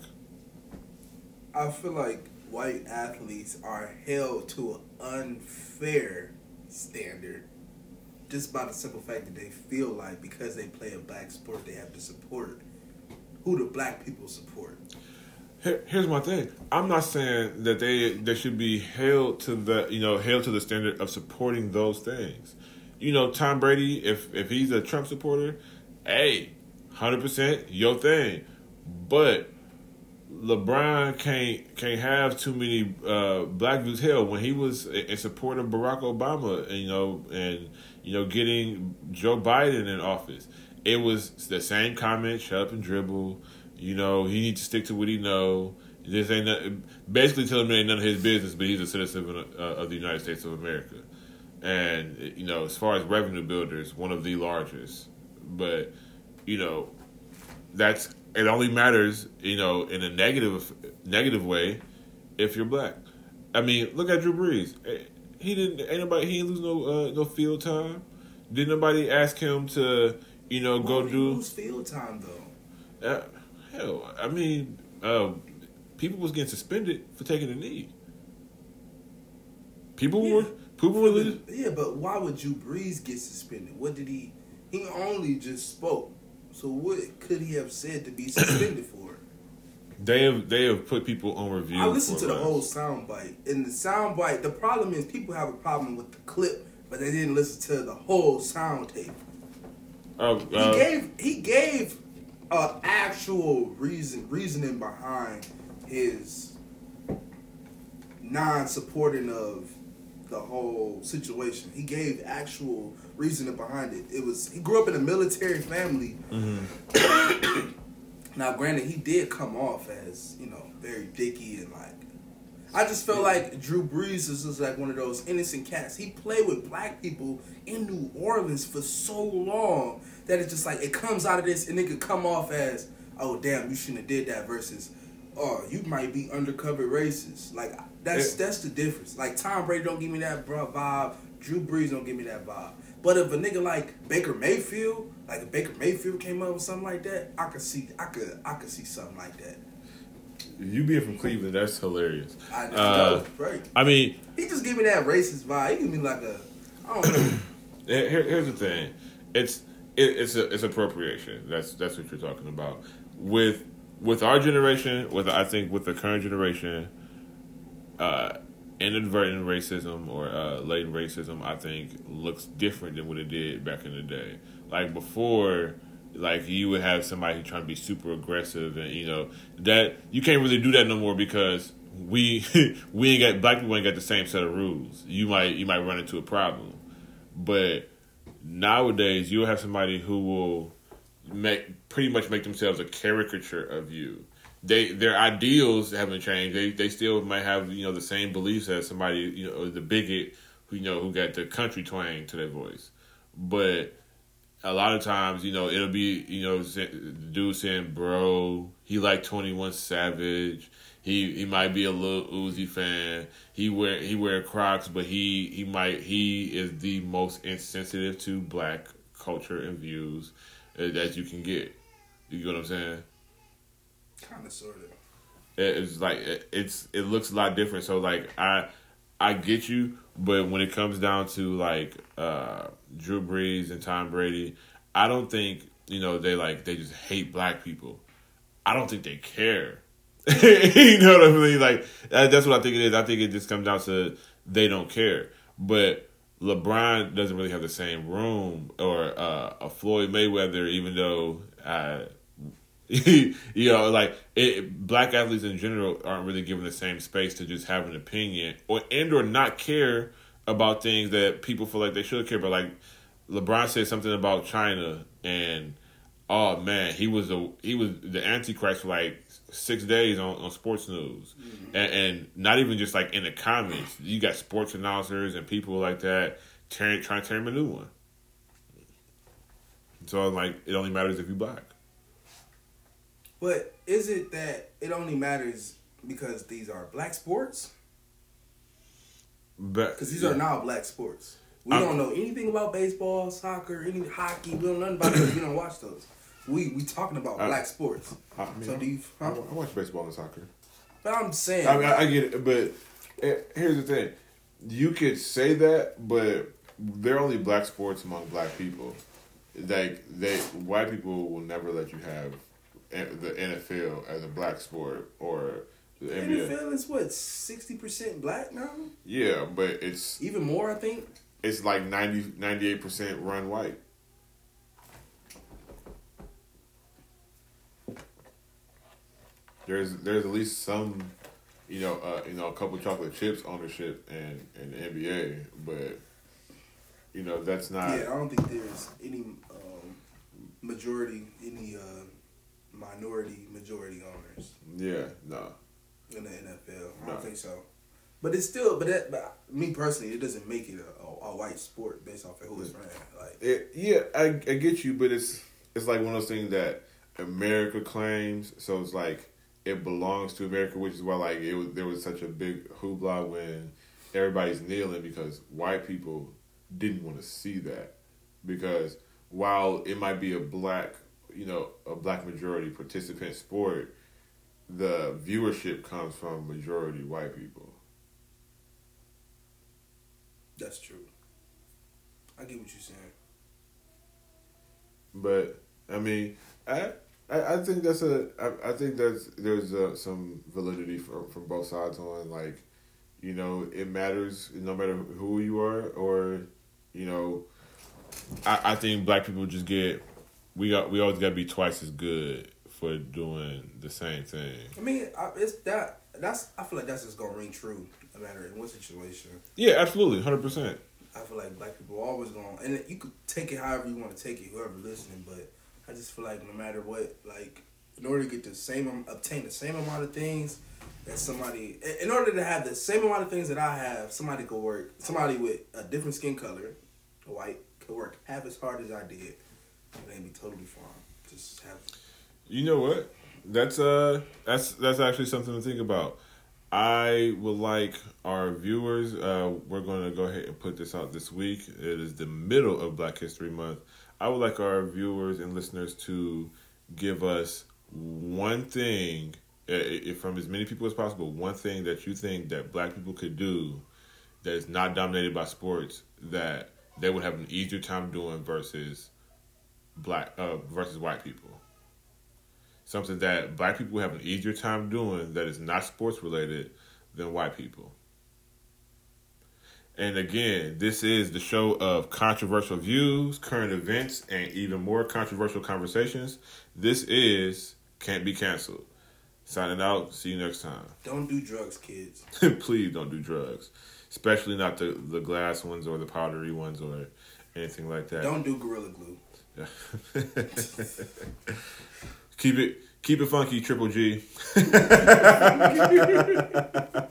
I feel like white athletes are held to an unfair standard just by the simple fact that they feel like because they play a black sport they have to support who the black people support. Here's my thing. I'm not saying that they should be held to the standard of supporting those things. You know, Tom Brady, if he's a Trump supporter, hey, 100% your thing. But LeBron can't have too many black dudes. Hell, when he was in support of Barack Obama, and getting Joe Biden in office, it was the same comment: shut up and dribble. You know, he needs to stick to what he know. This ain't basically telling him it ain't none of his business, but he's a citizen of the United States of America. And, you know, as far as revenue builders, one of the largest. But, you know, it only matters, you know, in a negative way if you're black. I mean, look at Drew Brees. He didn't lose no field time. Didn't nobody ask him to, you know, go do lose field time though? Hell, I mean, people was getting suspended for taking a knee. People were losing. Yeah, but why would Drew Brees get suspended? What did he? He only just spoke. So what could he have said to be suspended for? They have put people on review. I listened to the whole soundbite. And the soundbite, the problem is people have a problem with the clip, but they didn't listen to the whole sound tape. He gave actual reasoning behind his non-supporting of the whole situation. He gave actual reasoning behind it. He grew up in a military family. Mm-hmm. Now, granted, he did come off as, you know, very dicky and like. I just felt like Drew Brees is just like one of those innocent cats. He played with black people in New Orleans for so long that it's just like it comes out of this and it could come off as, oh damn, you shouldn't have did that versus, oh, you might be undercover racist. Like that's the difference. Like Tom Brady don't give me that vibe. Drew Brees don't give me that vibe. But if a nigga like Baker Mayfield, came up with something like that, I could see something like that. You being from Cleveland, that's hilarious. I know, right? I mean, he just give me that racist vibe. He give me like I don't know. Here's the thing, it's appropriation. That's what you're talking about. With our generation, with the current generation, inadvertent racism or latent racism, I think looks different than what it did back in the day. Like before. Like you would have somebody trying to be super aggressive, and you know that you can't really do that no more because black people ain't got the same set of rules. You might run into a problem, but nowadays you'll have somebody who will pretty much make themselves a caricature of you. Their ideals haven't changed. They still might have, you know, the same beliefs as somebody, you know, the bigot who got the country twang to their voice, but a lot of times, it'll be, dude saying, bro, he like 21 Savage. He might be a little Uzi fan. He wear Crocs, but he is the most insensitive to black culture and views that you can get. You get what I'm saying? Kind of, sort of. It's like it looks a lot different. So like I get you, but when it comes down to like Drew Brees and Tom Brady, I don't think they just hate black people. I don't think they care. You know what I mean? Like that's what I think it is. I think it just comes down to they don't care. But LeBron doesn't really have the same room or a Floyd Mayweather, even though black athletes in general aren't really given the same space to just have an opinion or not care about things that people feel like they should care about. Like LeBron said something about China, and oh man, he was the Antichrist for like 6 days on sports news, and not even just like in the comments. You got sports announcers and people like that trying to turn him a new one. So like, it only matters if you're black. But is it that it only matters because these are black sports? Because these are now black sports. We don't know anything about baseball, soccer, any hockey. We don't know nothing about those. We don't watch those. We talking about black sports. So do you? I watch baseball and soccer. But I'm saying, I get it. But here's the thing: you could say that, but they're only black sports among black people. Like white people will never let you have the NFL as a black sport or the NBA. NFL is what, 60% black now? Yeah, but it's even more. I think it's like 98% run white. There's at least some, a couple chocolate chips ownership in the NBA, but that's not. Yeah, I don't think there's any minority majority owners. Yeah, no. In the NFL, I don't think so. But it's still, but me personally, it doesn't make it a white sport based off of who it's ran. Like, I get you, but it's like one of those things that America claims. So it's like, it belongs to America, which is why like there was such a big hoopla when everybody's kneeling because white people didn't want to see that, because while it might be a black majority participant sport, the viewership comes from majority white people. That's true. I get what you're saying. But I mean, I think there's some validity from both sides on, like, it matters no matter who you are, or I think black people just we always got to be twice as good for doing the same thing. I mean, I feel like that's just gonna ring true no matter in what situation. Yeah, absolutely, 100%. I feel like black people are always going, and you could take it however you want to take it, whoever listening, but I just feel like no matter what, like, in order to get obtain the same amount of things that somebody, in order to have the same amount of things that I have, somebody with a different skin color, white, could work half as hard as I did, and they'd be totally fine. Just have. You know what? That's actually something to think about. I would like our viewers, we're going to go ahead and put this out this week. It is the middle of Black History Month. I would like our viewers and listeners to give us one thing, from as many people as possible, one thing that you think that black people could do that is not dominated by sports that they would have an easier time doing versus white people. Something that black people have an easier time doing that is not sports related than white people. And again, this is the show of controversial views, current events, and even more controversial conversations. This is Can't Be Canceled. Signing out. See you next time. Don't do drugs, kids. Please don't do drugs. Especially not the glass ones or the powdery ones or anything like that. Don't do Gorilla Glue. Keep it funky, Triple G.